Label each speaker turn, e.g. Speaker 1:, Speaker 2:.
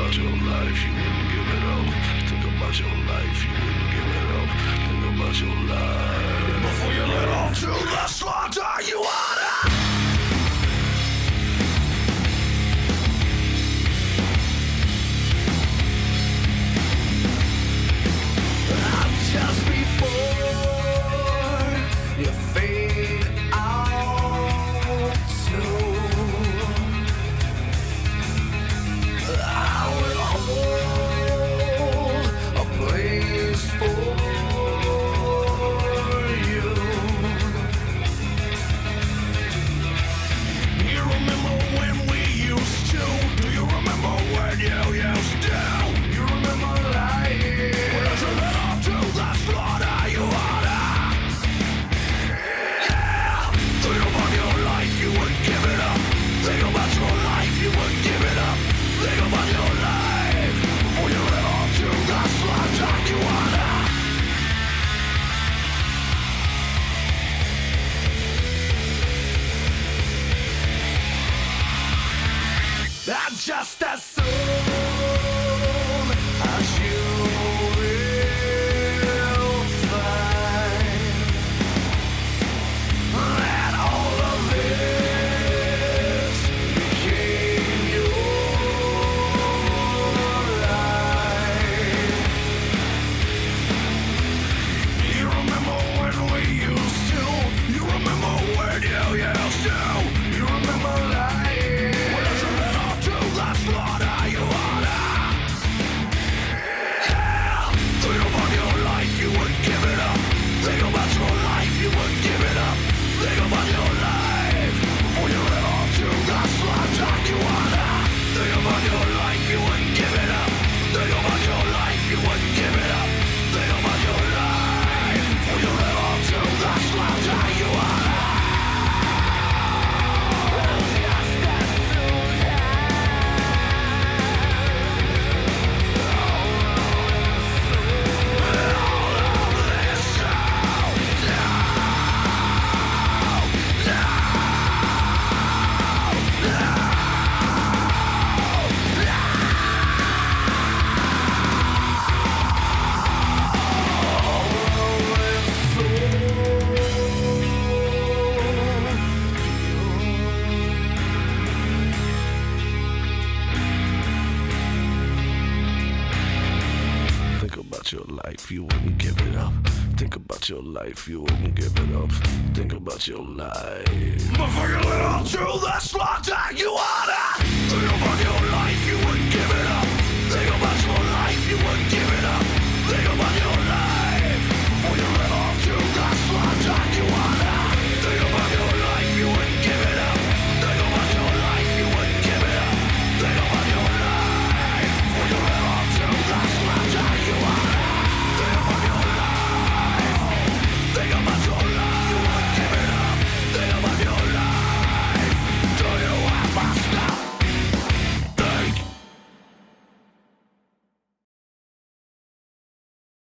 Speaker 1: about your life, you wouldn't give it up. Think about your life, you wouldn't give it up. Think about your life. Before you let off to the slaughter, you oughta. Just before you fade out too, I will hold a place for you. You remember when we used to? Do you remember when you used to? You remember lying? The slaughter you oughta. Yeah. Think about your life, you wouldn't give it up. Think about your life, you wouldn't give it up. Think about your life before you live up to the slaughter you oughta. And just as soon as you your life, you wouldn't give it up. Think about your life, you wouldn't give it up. Think about your life. Before you let on to the slaughter, you oughta. Think about your